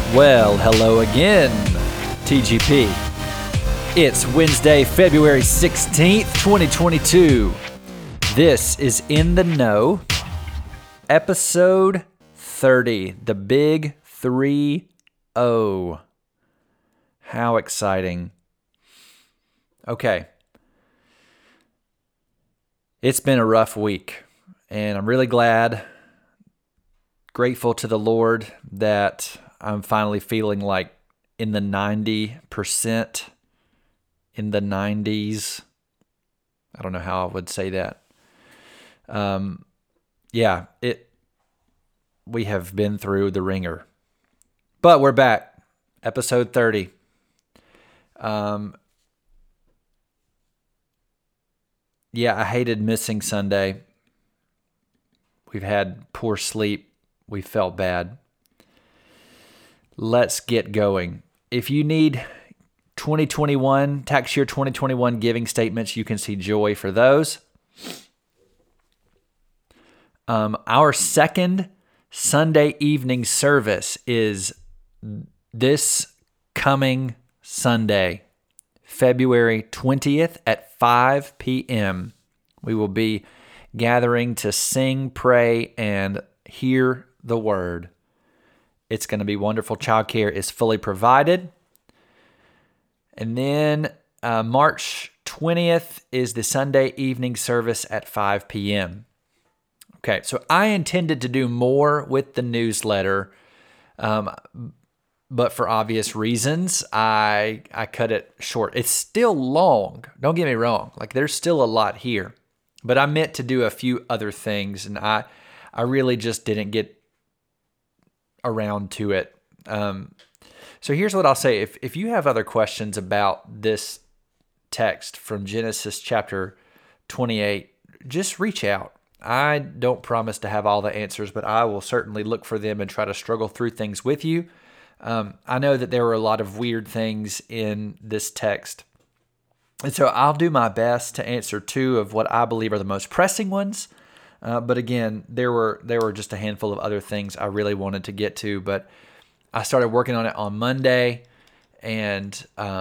Well, hello again, TGP. It's Wednesday, February 16th, 2022. This is In the Know, episode 30, the big 3-0. How exciting. Okay. It's been a rough week, and I'm really grateful to the Lord that I'm finally feeling like in the 90%, in the 90s. I don't know how I would say that. We have been through the ringer. But we're back. Episode 30. I hated missing Sunday. We've had poor sleep. We felt bad. Let's get going. If you need 2021, tax year 2021 giving statements, you can see Joy for those. Our second Sunday evening service is this coming Sunday, February 20th at 5 p.m. We will be gathering to sing, pray, and hear the word. It's going to be wonderful. Childcare is fully provided. And then March 20th is the Sunday evening service at 5 p.m. Okay, so I intended to do more with the newsletter, but for obvious reasons, I cut it short. It's still long. Don't get me wrong. Like, there's still a lot here. But I meant to do a few other things, and I really just didn't get around to it. So here's what I'll say. If you have other questions about this text from Genesis chapter 28, just reach out. I don't promise to have all the answers, but I will certainly look for them and try to struggle through things with you. I know that there were a lot of weird things in this text, and so I'll do my best to answer two of what I believe are the most pressing ones. But again, there were just a handful of other things I really wanted to get to, but I started working on it on Monday, and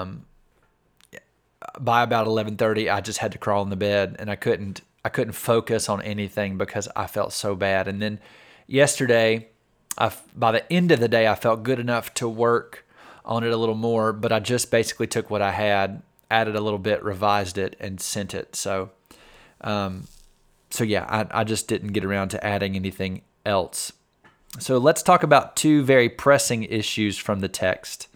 by about 11:30, I just had to crawl in the bed, and I couldn't focus on anything because I felt so bad. And then yesterday, by the end of the day, I felt good enough to work on it a little more, but I just basically took what I had, added a little bit, revised it, and sent it. So I just didn't get around to adding anything else. So let's talk about two very pressing issues from the text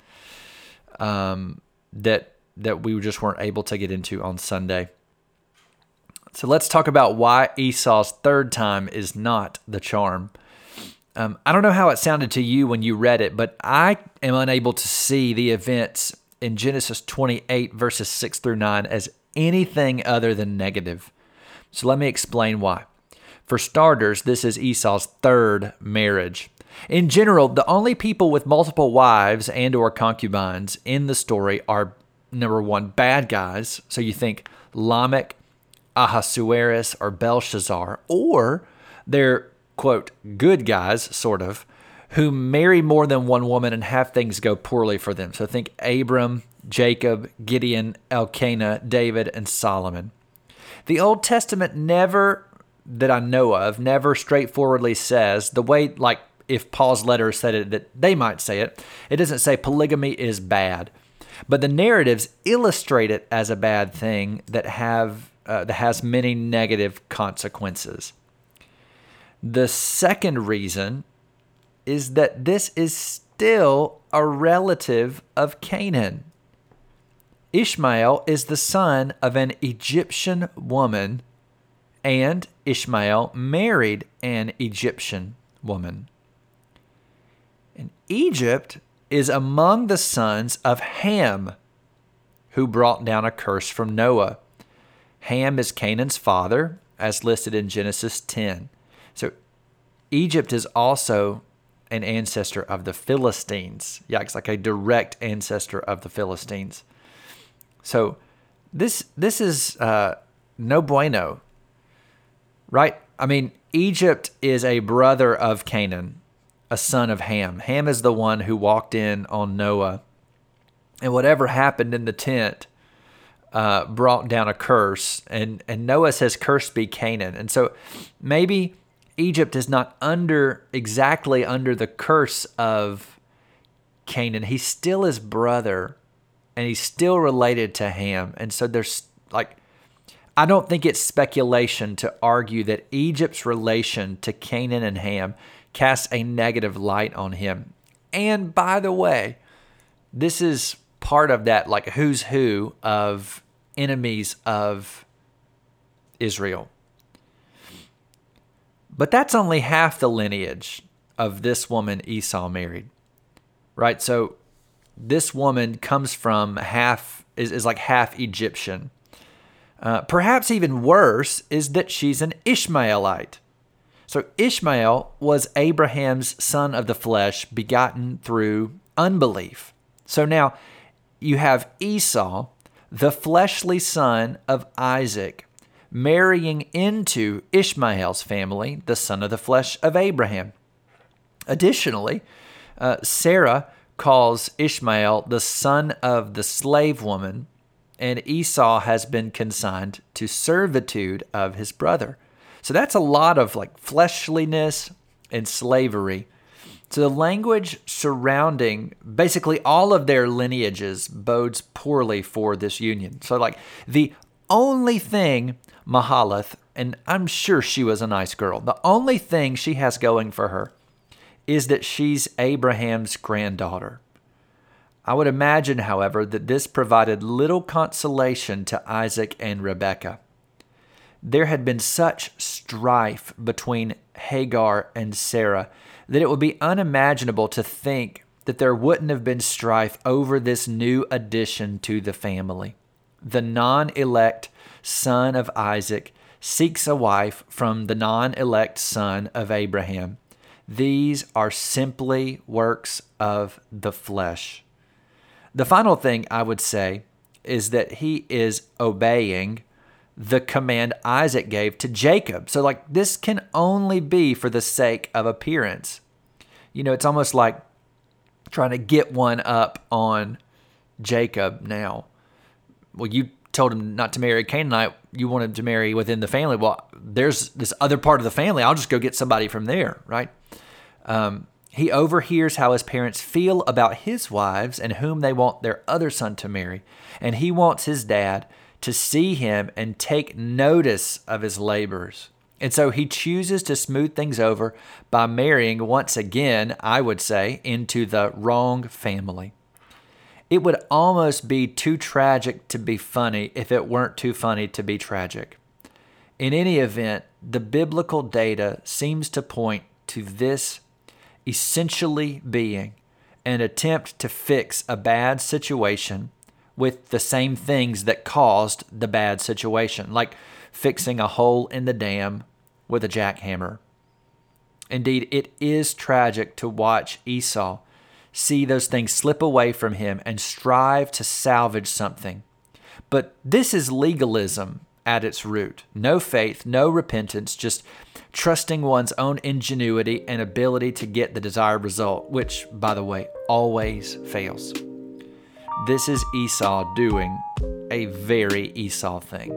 that we just weren't able to get into on Sunday. So let's talk about why Esau's third time is not the charm. I don't know how it sounded to you when you read it, but I am unable to see the events in Genesis 28 verses 6 through 9 as anything other than negative. So let me explain why. For starters, this is Esau's third marriage. In general, the only people with multiple wives and or concubines in the story are, number one, bad guys. So you think Lamech, Ahasuerus, or Belshazzar, or they're, quote, good guys, sort of, who marry more than one woman and have things go poorly for them. So think Abram, Jacob, Gideon, Elkanah, David, and Solomon. The Old Testament never, that I know of, never straightforwardly says, the way, like if Paul's letter said it, that they might say it, it doesn't say polygamy is bad. But the narratives illustrate it as a bad thing that has many negative consequences. The second reason is that this is still a relative of Canaan. Ishmael is the son of an Egyptian woman, and Ishmael married an Egyptian woman. And Egypt is among the sons of Ham, who brought down a curse from Noah. Ham is Canaan's father, as listed in Genesis 10. So Egypt is also an ancestor of the Philistines. Yeah, it's like a direct ancestor of the Philistines. So this is no bueno, right? I mean, Egypt is a brother of Canaan. a son of Ham. Ham is the one who walked in on Noah. And whatever happened in the tent brought down a curse. And Noah says, "Cursed be Canaan." And so maybe Egypt is not exactly under the curse of Canaan. He's still his brother, and he's still related to Ham. And so there's I don't think it's speculation to argue that Egypt's relation to Canaan and Ham casts a negative light on him. And by the way, this is part of that who's who of enemies of Israel. But that's only half the lineage of this woman Esau married, right? So this woman comes from is like half Egyptian. Perhaps even worse is that she's an Ishmaelite. So Ishmael was Abraham's son of the flesh, begotten through unbelief. So now you have Esau, the fleshly son of Isaac, marrying into Ishmael's family, the son of the flesh of Abraham. Additionally, Sarah calls Ishmael the son of the slave woman, and Esau has been consigned to servitude of his brother. So that's a lot of fleshliness and slavery. So the language surrounding basically all of their lineages bodes poorly for this union. So the only thing Mahalath, and I'm sure she was a nice girl, the only thing she has going for her is that she's Abraham's granddaughter. I would imagine, however, that this provided little consolation to Isaac and Rebekah. There had been such strife between Hagar and Sarah that it would be unimaginable to think that there wouldn't have been strife over this new addition to the family. The non-elect son of Isaac seeks a wife from the non-elect son of Abraham. These are simply works of the flesh. The final thing I would say is that he is obeying the command Isaac gave to Jacob. So this can only be for the sake of appearance. It's almost like trying to get one up on Jacob now. Well, you told him not to marry a Canaanite. You wanted to marry within the family. Well, there's this other part of the family. I'll just go get somebody from there, right? He overhears how his parents feel about his wives and whom they want their other son to marry. And he wants his dad to see him and take notice of his labors. And so he chooses to smooth things over by marrying once again, I would say, into the wrong family. It would almost be too tragic to be funny if it weren't too funny to be tragic. In any event, the biblical data seems to point to this essentially being an attempt to fix a bad situation with the same things that caused the bad situation, like fixing a hole in the dam with a jackhammer. Indeed, it is tragic to watch Esau see those things slip away from him and strive to salvage something. But this is legalism at its root. No faith, no repentance, just trusting one's own ingenuity and ability to get the desired result, which, by the way, always fails. This is Esau doing a very Esau thing.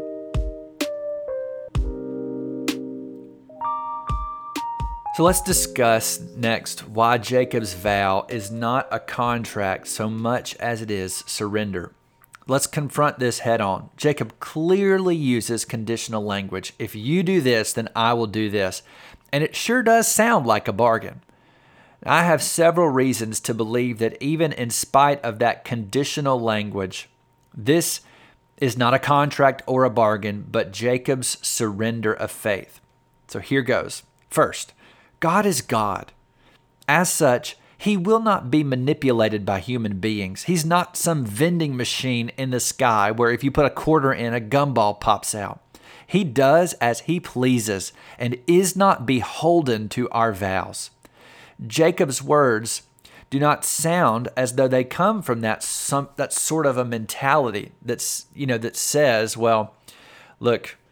So let's discuss next why Jacob's vow is not a contract so much as it is surrender. Let's confront this head on. Jacob clearly uses conditional language. If you do this, then I will do this. And it sure does sound like a bargain. I have several reasons to believe that even in spite of that conditional language, this is not a contract or a bargain, but Jacob's surrender of faith. So here goes. First, God is God. As such, he will not be manipulated by human beings. He's not some vending machine in the sky where if you put a quarter in, a gumball pops out. He does as he pleases and is not beholden to our vows. Jacob's words do not sound as though they come from that sort of a mentality that says, well, look,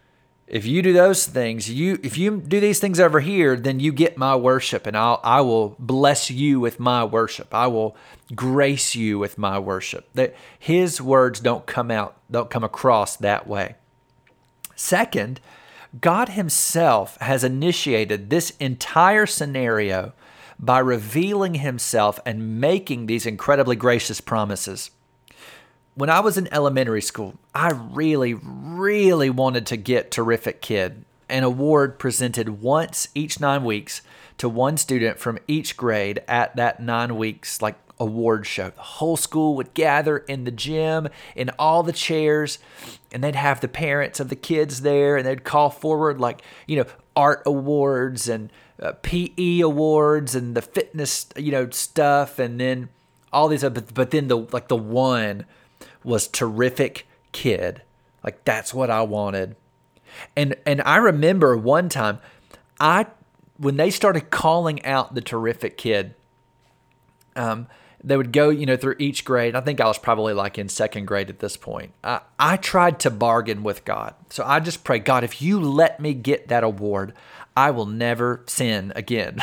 if you do those things, if you do these things over here, then you get my worship, and I will bless you with my worship. I will grace you with my worship. That his words don't come across that way. Second, God himself has initiated this entire scenario by revealing himself and making these incredibly gracious promises. When I was in elementary school, I really, really wanted to get Terrific Kid, an award presented once each 9 weeks to one student from each grade at that 9 weeks award show. The whole school would gather in the gym, in all the chairs, and they'd have the parents of the kids there, and they'd call forward art awards and PE awards and the fitness stuff, and then all these other. But then the one was Terrific Kid. That's what I wanted. And I remember one time when they started calling out the Terrific Kid, they would go, through each grade. I think I was probably in second grade at this point. I tried to bargain with God. So I just prayed, God, if you let me get that award, I will never sin again.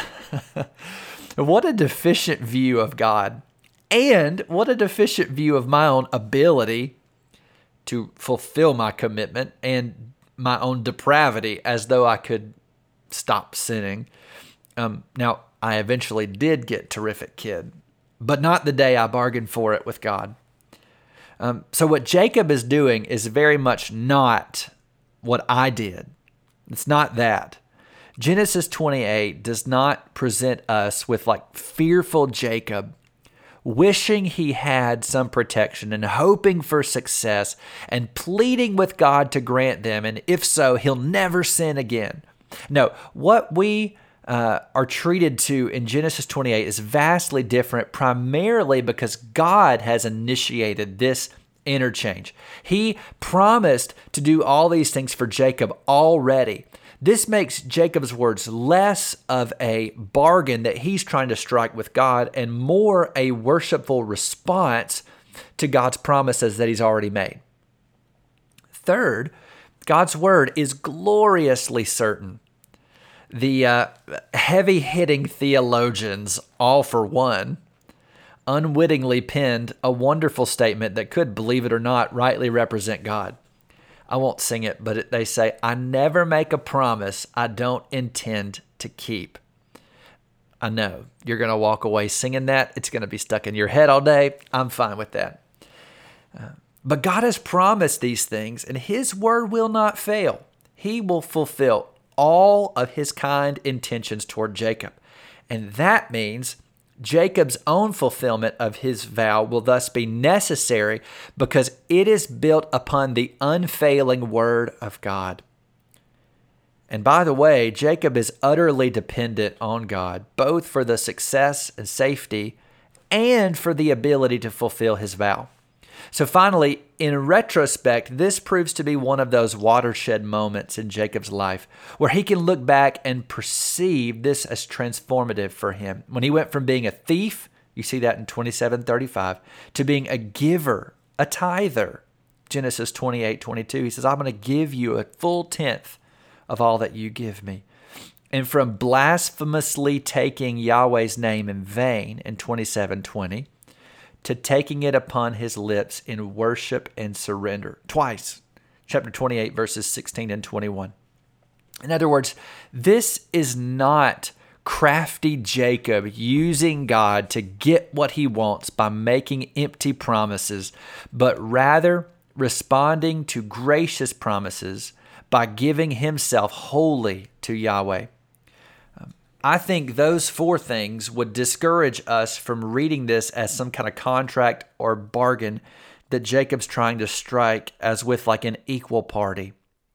What a deficient view of God. And what a deficient view of my own ability to fulfill my commitment and my own depravity, as though I could stop sinning. Now, I eventually did get Terrific Kid, but not the day I bargained for it with God. So what Jacob is doing is very much not what I did. It's not that. Genesis 28 does not present us with fearful Jacob wishing he had some protection and hoping for success and pleading with God to grant them, and if so, he'll never sin again. No, what we are treated to in Genesis 28 is vastly different, primarily because God has initiated this interchange. He promised to do all these things for Jacob already. This makes Jacob's words less of a bargain that he's trying to strike with God and more a worshipful response to God's promises that he's already made. Third, God's word is gloriously certain. The heavy-hitting theologians, all for one, unwittingly penned a wonderful statement that could, believe it or not, rightly represent God. I won't sing it, but they say, I never make a promise I don't intend to keep. I know you're going to walk away singing that. It's going to be stuck in your head all day. I'm fine with that. But God has promised these things, and his word will not fail. He will fulfill all of his kind intentions toward Jacob. And that means Jacob's own fulfillment of his vow will thus be necessary because it is built upon the unfailing word of God. And by the way, Jacob is utterly dependent on God, both for the success and safety and for the ability to fulfill his vow. So finally, in retrospect, this proves to be one of those watershed moments in Jacob's life where he can look back and perceive this as transformative for him. When he went from being a thief, you see that in 27:35, to being a giver, a tither. Genesis 28:22, he says, I'm going to give you a full tenth of all that you give me. And from blasphemously taking Yahweh's name in vain in 27:20, to taking it upon his lips in worship and surrender. Twice. Chapter 28, verses 16 and 21. In other words, this is not crafty Jacob using God to get what he wants by making empty promises, but rather responding to gracious promises by giving himself wholly to Yahweh. I think those four things would discourage us from reading this as some kind of contract or bargain that Jacob's trying to strike as with an equal party.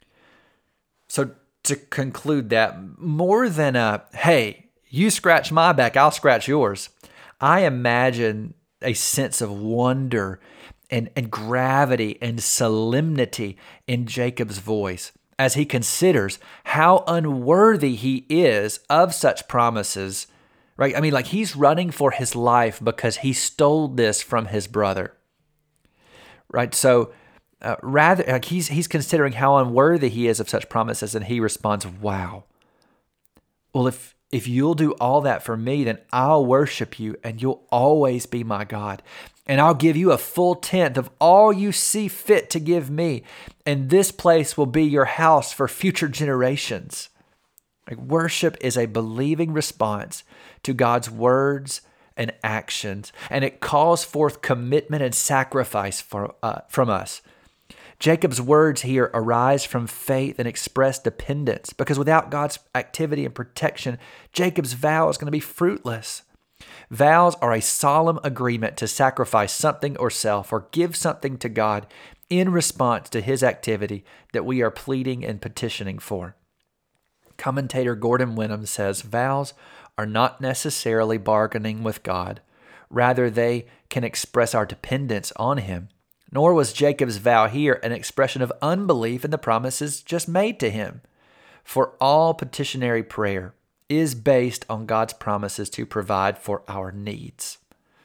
So to conclude that, more than hey, you scratch my back, I'll scratch yours, I imagine a sense of wonder and gravity and solemnity in Jacob's voice as he considers how unworthy he is of such promises, right? I mean, he's running for his life because he stole this from his brother, right? So Rather, like he's considering how unworthy he is of such promises, and he responds, "Wow. Well, if you'll do all that for me, then I'll worship you, and you'll always be my God. And I'll give you a full tenth of all you see fit to give me, and this place will be your house for future generations." Like, worship is a believing response to God's words and actions, and it calls forth commitment and sacrifice from us. Jacob's words here arise from faith and express dependence, because without God's activity and protection, Jacob's vow is going to be fruitless. Vows are a solemn agreement to sacrifice something or self or give something to God in response to his activity that we are pleading and petitioning for. Commentator Gordon Wenham says, vows are not necessarily bargaining with God. Rather, they can express our dependence on him. Nor was Jacob's vow here an expression of unbelief in the promises just made to him. For all petitionary prayer is based on God's promises to provide for our needs.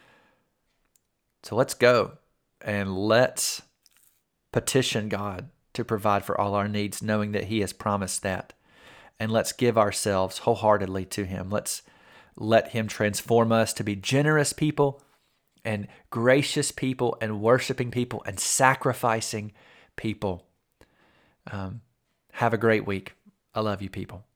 So let's go and let's petition God to provide for all our needs, knowing that he has promised that. And let's give ourselves wholeheartedly to him. Let's let him transform us to be generous people and gracious people and worshiping people and sacrificing people. Have a great week. I love you, people.